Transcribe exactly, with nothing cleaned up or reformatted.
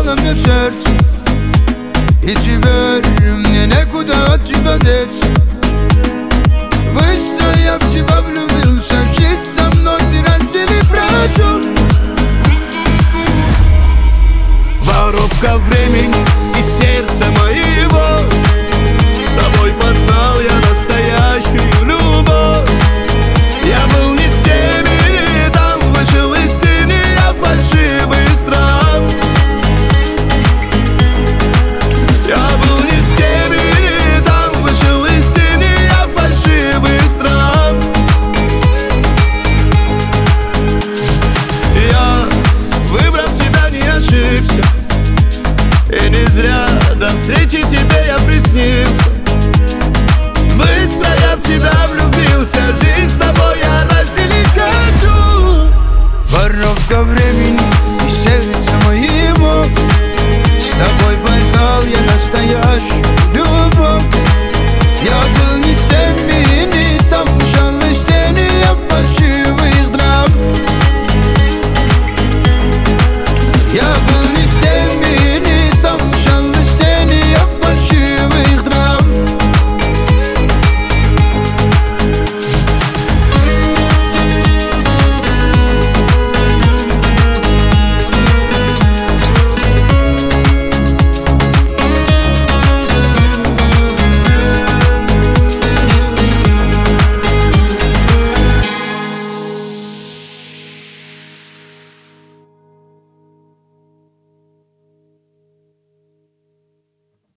упала мне в сердце. И теперь мне некуда от тебя деться. Быстро я в тебя влюбился, жизнь со мной ты раздели прочь. Воровка времени и сердца моего, с тобой познал я настоящую любовь. Я был не с теми, там вышел из тени я фальшивых трав. Я был не с теми, там вышел из тени я фальшивых трав. Я, выбрав тебя, не ошибся, и не зря до встречи тебе я приснился. Быстро я в тебя влюбился, жизнь с тобой я разделить хочу. Воровка времени